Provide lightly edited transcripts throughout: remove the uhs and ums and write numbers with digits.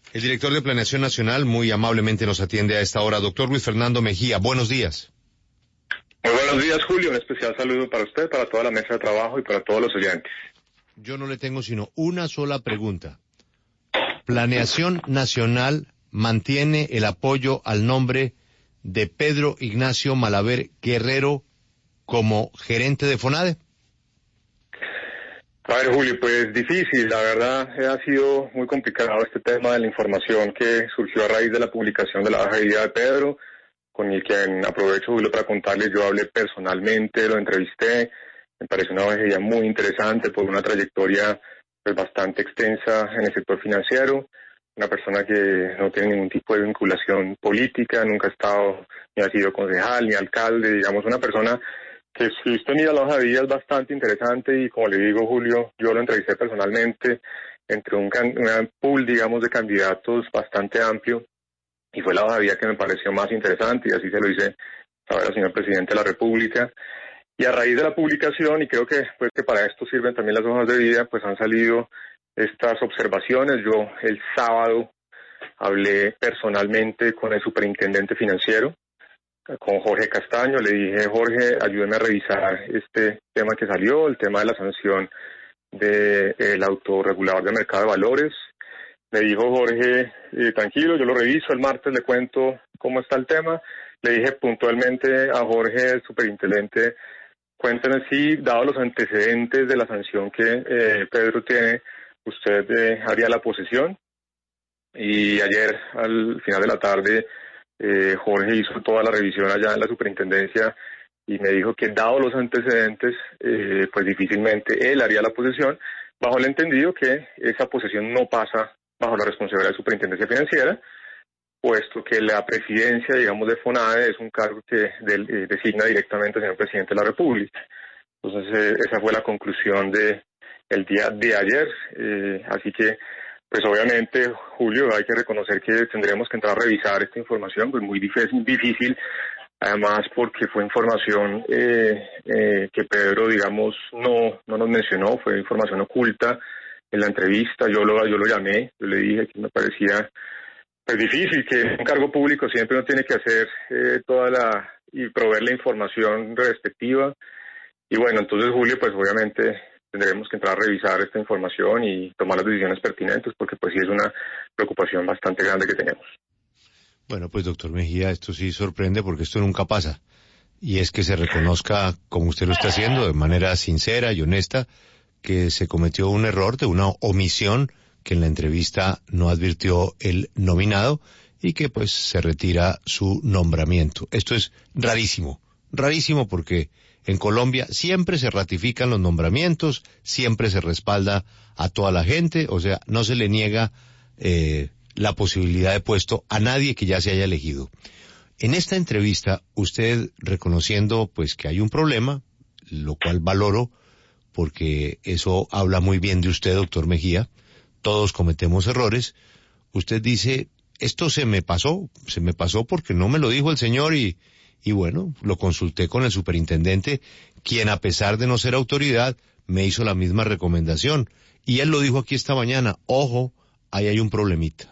El director de Planeación Nacional muy amablemente nos atiende a esta hora. Doctor Luis Fernando Mejía, buenos días. Muy buenos días, Julio. Un especial saludo para usted, para toda la mesa de trabajo y para todos los oyentes. Yo no le tengo sino una sola pregunta. ¿Planeación Nacional mantiene el apoyo al nombre de Pedro Ignacio Malaver Guerrero como gerente de FONADE? A ver, Julio, pues difícil. La verdad, ha sido muy complicado este tema de la información que surgió a raíz de la publicación de la hoja de vida de Pedro, con el quien aprovecho, Julio, para contarles, yo hablé personalmente, lo entrevisté. Me parece una hoja de vida muy interesante por una trayectoria pues, bastante extensa en el sector financiero. Una persona que no tiene ningún tipo de vinculación política, nunca ha estado, ni ha sido concejal, ni alcalde, digamos, una persona que si usted mira la hoja de vida es bastante interesante y como le digo, Julio, yo lo entrevisté personalmente entre un pool, digamos, de candidatos bastante amplio y fue la hoja de vida que me pareció más interesante y así se lo hice saber al señor presidente de la República. Y a raíz de la publicación, y creo que pues que para esto sirven también las hojas de vida, pues han salido estas observaciones. Yo el sábado hablé personalmente con el superintendente financiero, con Jorge Castaño, le dije, Jorge, ayúdeme a revisar este tema que salió, el tema de la sanción del autorregulador de mercado de valores. Me dijo Jorge, tranquilo, yo lo reviso, el martes le cuento cómo está el tema. Le dije puntualmente a Jorge, el superintendente, cuénteme si, dado los antecedentes de la sanción que Pedro tiene, usted haría la posesión. Y ayer, al final de la tarde, Jorge hizo toda la revisión allá en la superintendencia y me dijo que dado los antecedentes, pues difícilmente él haría la posesión, bajo el entendido que esa posesión no pasa bajo la responsabilidad de la superintendencia financiera, puesto que la presidencia, digamos, de FONADE es un cargo que designa directamente el señor presidente de la República. Entonces, esa fue la conclusión el día de ayer, así que pues obviamente, Julio, hay que reconocer que tendremos que entrar a revisar esta información, pues muy difícil, además porque fue información que Pedro, digamos, no nos mencionó, fue información oculta en la entrevista, yo lo llamé, yo le dije que me parecía pues difícil, que un cargo público siempre uno tiene que hacer y proveer la información respectiva, y bueno, entonces Julio, pues obviamente tendremos que entrar a revisar esta información y tomar las decisiones pertinentes porque pues sí es una preocupación bastante grande que tenemos. Bueno, pues doctor Mejía, esto sí sorprende porque esto nunca pasa. Y es que se reconozca, como usted lo está haciendo, de manera sincera y honesta, que se cometió un error de una omisión que en la entrevista no advirtió el nominado y que pues se retira su nombramiento. Esto es rarísimo porque en Colombia siempre se ratifican los nombramientos, siempre se respalda a toda la gente, o sea, no se le niega la posibilidad de puesto a nadie que ya se haya elegido. En esta entrevista, usted reconociendo pues que hay un problema, lo cual valoro, porque eso habla muy bien de usted, doctor Mejía, todos cometemos errores, usted dice, esto se me pasó porque no me lo dijo el señor y bueno, lo consulté con el superintendente, quien a pesar de no ser autoridad, me hizo la misma recomendación. Y él lo dijo aquí esta mañana, ojo, ahí hay un problemita.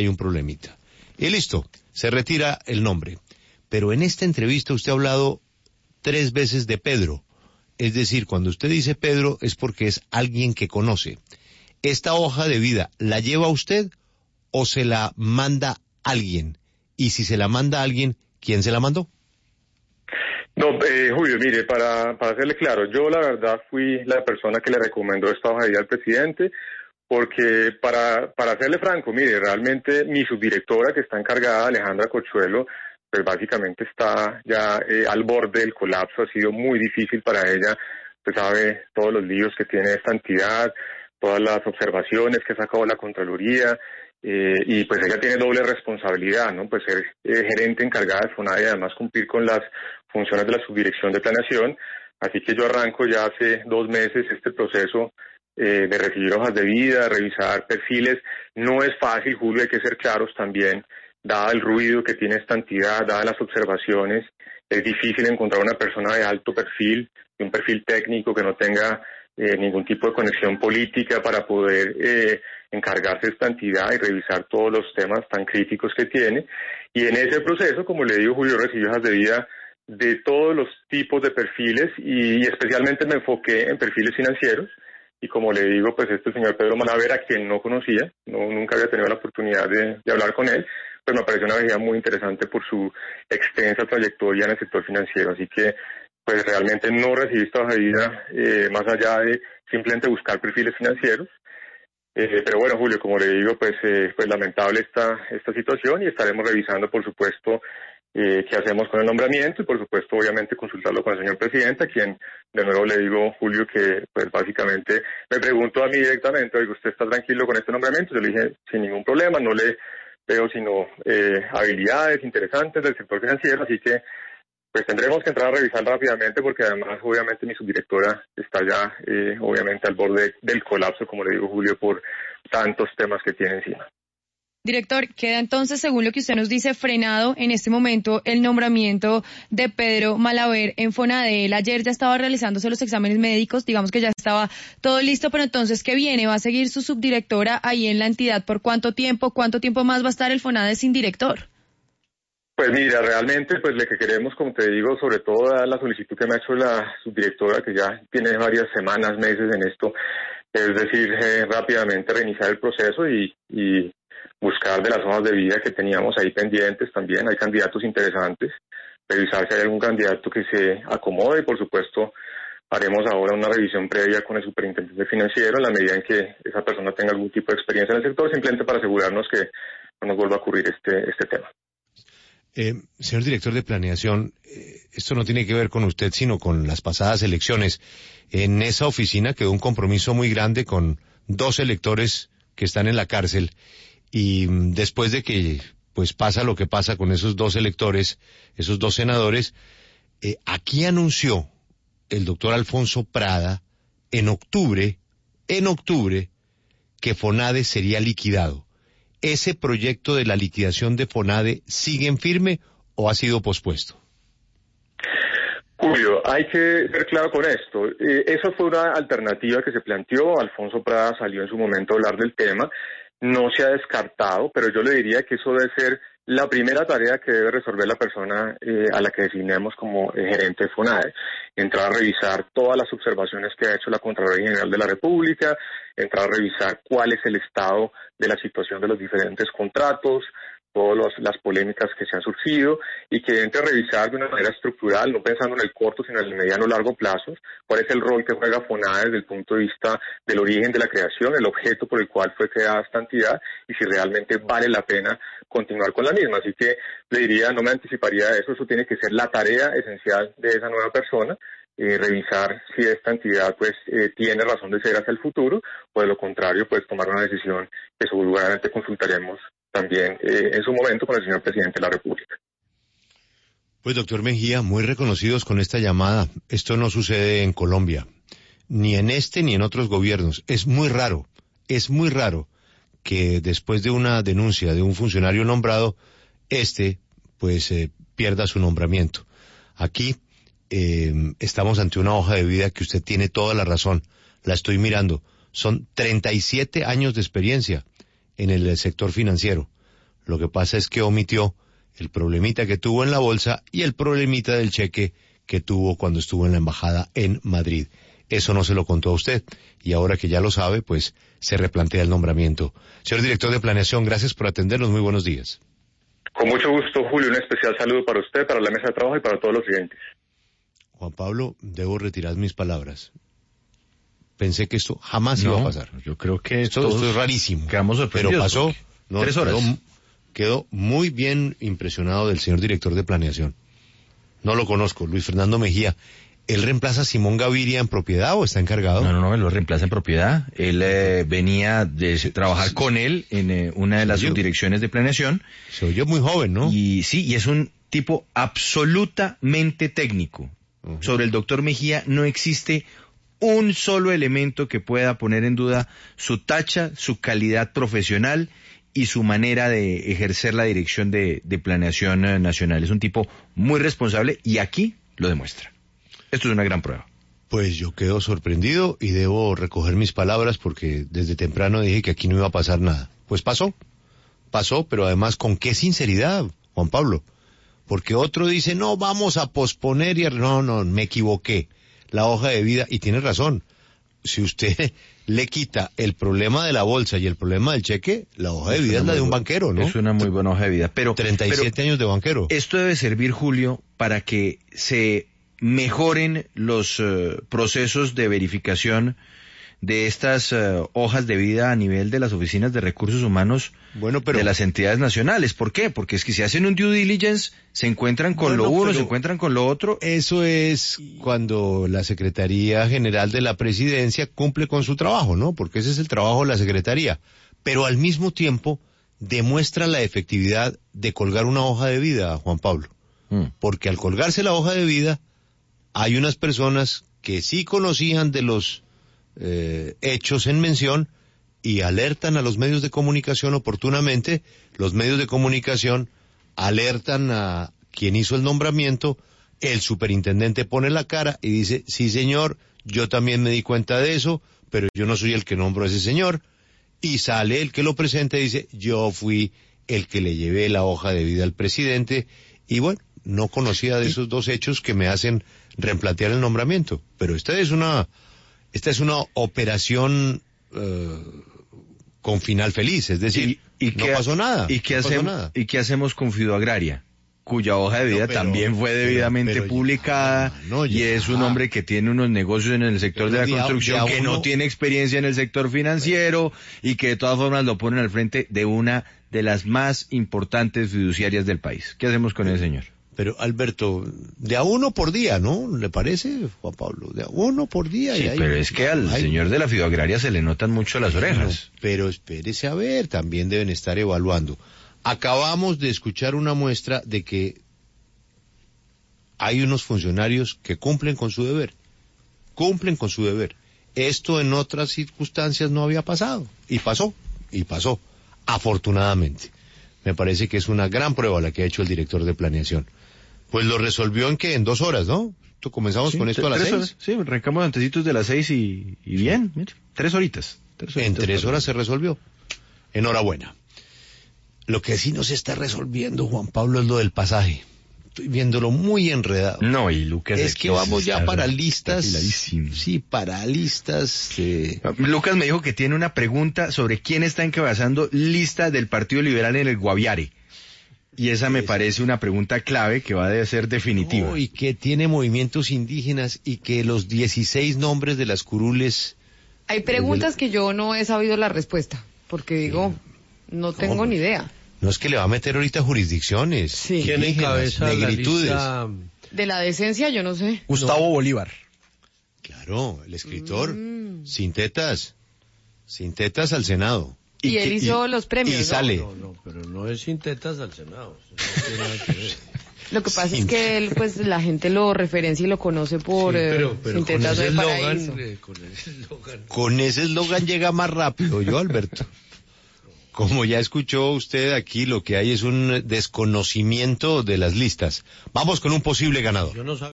Y listo, se retira el nombre. Pero en esta entrevista usted ha hablado 3 veces de Pedro. Es decir, cuando usted dice Pedro es porque es alguien que conoce. ¿Esta hoja de vida la lleva usted o se la manda alguien? Y si se la manda alguien, ¿quién se la mandó? No, Julio, mire, para hacerle claro, yo la verdad fui la persona que le recomendó esta hoja de vida al presidente, porque para serle franco, mire, realmente mi subdirectora que está encargada, Alejandra Corchuelo, pues básicamente está ya al borde del colapso, ha sido muy difícil para ella, usted sabe todos los líos que tiene esta entidad, todas las observaciones que ha sacado la Contraloría, y pues ella tiene doble responsabilidad, ¿no? Pues ser gerente encargada de FONADE y además cumplir con las funciones de la subdirección de planeación, así que yo arranco ya hace 2 meses este proceso de recibir hojas de vida, revisar perfiles. No es fácil, Julio, hay que ser claros también, dada el ruido que tiene esta entidad, dadas las observaciones, es difícil encontrar una persona de alto perfil, de un perfil técnico que no tenga ningún tipo de conexión política para poder encargarse de esta entidad y revisar todos los temas tan críticos que tiene. Y en ese proceso, como le digo, Julio, recibió hojas de vida de todos los tipos de perfiles y especialmente me enfoqué en perfiles financieros. Y como le digo, pues este señor Pedro Malaver, a quien no conocía, nunca había tenido la oportunidad de hablar con él, pues me pareció una habilidad muy interesante por su extensa trayectoria en el sector financiero. Así que pues realmente no recibí esta hoja de vida más allá de simplemente buscar perfiles financieros. Pero bueno, Julio, como le digo, pues lamentable esta situación y estaremos revisando, por supuesto, qué hacemos con el nombramiento y, por supuesto, obviamente consultarlo con el señor presidente, a quien, de nuevo le digo, Julio, que pues básicamente me preguntó a mí directamente, oiga, ¿usted está tranquilo con este nombramiento? Yo le dije, sin ningún problema, no le veo sino habilidades interesantes del sector financiero, así que pues tendremos que entrar a revisar rápidamente porque además obviamente mi subdirectora está ya obviamente al borde del colapso, como le digo, Julio, por tantos temas que tiene encima. Director, queda entonces, según lo que usted nos dice, frenado en este momento el nombramiento de Pedro Malaver en Fonadel. Ayer ya estaba realizándose los exámenes médicos, digamos que ya estaba todo listo, pero entonces, ¿qué viene? ¿Va a seguir su subdirectora ahí en la entidad? ¿Por cuánto tiempo? ¿Cuánto tiempo más va a estar el Fonadel sin director? Pues mira, realmente pues lo que queremos, como te digo, sobre todo la solicitud que me ha hecho la subdirectora, que ya tiene varias semanas, meses en esto, es decir, rápidamente reiniciar el proceso y buscar de las hojas de vida que teníamos ahí pendientes también. Hay candidatos interesantes, revisar si hay algún candidato que se acomode y por supuesto haremos ahora una revisión previa con el superintendente financiero en la medida en que esa persona tenga algún tipo de experiencia en el sector, simplemente para asegurarnos que no nos vuelva a ocurrir este tema. Señor director de planeación, esto no tiene que ver con usted, sino con las pasadas elecciones. En esa oficina quedó un compromiso muy grande con 2 electores que están en la cárcel y después de que pues pasa lo que pasa con esos 2 electores, esos 2 senadores, aquí anunció el doctor Alfonso Prada en octubre que Fonade sería liquidado. ¿Ese proyecto de la liquidación de Fonade sigue en firme o ha sido pospuesto? Julio, hay que ser claro con esto. Eso fue una alternativa que se planteó. Alfonso Prada salió en su momento a hablar del tema. No se ha descartado, pero yo le diría que eso debe ser la primera tarea que debe resolver la persona a la que designemos como gerente de Fonade. Entrar a revisar todas las observaciones que ha hecho la Contraloría General de la República, entrar a revisar cuál es el estado de la situación de los diferentes contratos, todas las polémicas que se han surgido y que entre a revisar de una manera estructural, no pensando en el corto, sino en el mediano o largo plazo, cuál es el rol que juega Fonade desde el punto de vista del origen de la creación, el objeto por el cual fue creada esta entidad y si realmente vale la pena continuar con la misma. Así que le diría, no me anticiparía a eso tiene que ser la tarea esencial de esa nueva persona, revisar si esta entidad pues tiene razón de ser hacia el futuro o de lo contrario pues tomar una decisión que seguramente consultaremos también en su momento con el señor presidente de la República. Pues doctor Mejía, muy reconocidos con esta llamada. Esto no sucede en Colombia, ni en este ni en otros gobiernos. Es muy raro que después de una denuncia de un funcionario nombrado, pues pierda su nombramiento. Aquí estamos ante una hoja de vida que usted tiene toda la razón. La estoy mirando. Son 37 años de experiencia en el sector financiero. Lo que pasa es que omitió el problemita que tuvo en la bolsa y el problemita del cheque que tuvo cuando estuvo en la embajada en Madrid. Eso no se lo contó a usted y ahora que ya lo sabe, pues se replantea el nombramiento. Señor director de planeación, gracias por atendernos. Muy buenos días. Con mucho gusto, Julio. Un especial saludo para usted, para la mesa de trabajo y para todos los clientes. Juan Pablo, debo retirar mis palabras. Pensé que esto jamás iba a pasar. Yo creo que esto es rarísimo. Quedamos sorprendidos. Pero pasó. 3 horas. Quedó muy bien impresionado del señor director de planeación. No lo conozco, Luis Fernando Mejía. ¿Él reemplaza a Simón Gaviria en propiedad o está encargado? No, él lo reemplaza en propiedad. Él venía de trabajar con él en una de las subdirecciones de planeación. Se oyó muy joven, ¿no? Y sí, y es un tipo absolutamente técnico. Uh-huh. Sobre el doctor Mejía no existe un solo elemento que pueda poner en duda su tacha, su calidad profesional y su manera de ejercer la dirección de planeación nacional. Es un tipo muy responsable y aquí lo demuestra. Esto es una gran prueba. Pues yo quedo sorprendido y debo recoger mis palabras porque desde temprano dije que aquí no iba a pasar nada. Pues pasó, pero además con qué sinceridad, Juan Pablo. Porque otro dice, no, vamos a posponer y... No, me equivoqué. La hoja de vida, y tiene razón. Si usted le quita el problema de la bolsa y el problema del cheque, la hoja de vida es la de un banquero, ¿no? Es una muy buena hoja de vida. Pero 37 años de banquero. Esto debe servir, Julio, para que se mejoren los procesos de verificación de estas hojas de vida a nivel de las oficinas de recursos humanos de las entidades nacionales. ¿Por qué? Porque es que si hacen un due diligence, se encuentran con lo uno, se encuentran con lo otro. Eso es cuando la Secretaría General de la Presidencia cumple con su trabajo, ¿no? Porque ese es el trabajo de la Secretaría. Pero al mismo tiempo demuestra la efectividad de colgar una hoja de vida, Juan Pablo. Porque al colgarse la hoja de vida, hay unas personas que sí conocían de los hechos en mención y alertan a los medios de comunicación oportunamente. Los medios de comunicación alertan a quien hizo el nombramiento, el superintendente pone la cara y dice, sí señor, yo también me di cuenta de eso, pero yo no soy el que nombró a ese señor, y sale el que lo presenta y dice, yo fui el que le llevé la hoja de vida al presidente, y bueno, no conocía de esos dos hechos que me hacen replantear el nombramiento, pero esta es una operación con final feliz, es decir, no pasó nada. ¿Y qué hacemos con Fidoagraria? Cuya hoja de vida también fue debidamente publicada, y es un hombre que tiene unos negocios en el sector de la construcción, que no tiene experiencia en el sector financiero, y que de todas formas lo ponen al frente de una de las más importantes fiduciarias del país. ¿Qué hacemos con ese señor? Pero, Alberto, de a uno por día, ¿no? ¿Le parece, Juan Pablo? De a uno por día. Sí, pero es que al señor de la Fidoagraria se le notan mucho las orejas. Pero espérese a ver, también deben estar evaluando. Acabamos de escuchar una muestra de que hay unos funcionarios que cumplen con su deber. Esto en otras circunstancias no había pasado. Y pasó. Afortunadamente. Me parece que es una gran prueba la que ha hecho el director de planeación. Pues lo resolvió en 2 horas, ¿no? Comenzamos con esto a las 6. Horas, sí, arrancamos antecitos de las 6 y bien, mire, 3 horitas. En 3 horas se resolvió. Enhorabuena. Lo que sí no se está resolviendo, Juan Pablo, es lo del pasaje. Estoy viéndolo muy enredado. No, y Lucas... Es que vamos ya para listas. Sí, para listas. Lucas me dijo que tiene una pregunta sobre quién está encabezando lista del Partido Liberal en el Guaviare. Y esa me parece una pregunta clave que va a ser definitiva. No, y que tiene movimientos indígenas y que los 16 nombres de las curules... Hay preguntas que yo no he sabido la respuesta, porque digo, no tengo ni idea. No es que le va a meter ahorita jurisdicciones. Sí. ¿Quién encabeza negritudes? la lista? De la decencia, yo no sé. Gustavo Bolívar. Claro, el escritor. Sin tetas al Senado. Y él hizo los premios, y sale. No, pero no es sin tetas al Senado. Eso no tiene nada que ver. Lo que pasa es que él, pues, la gente lo referencia y lo conoce por pero Sin tetas del paraíso. Con ese eslogan llega más rápido, yo, Alberto. Como ya escuchó usted aquí, lo que hay es un desconocimiento de las listas. Vamos con un posible ganador. Yo no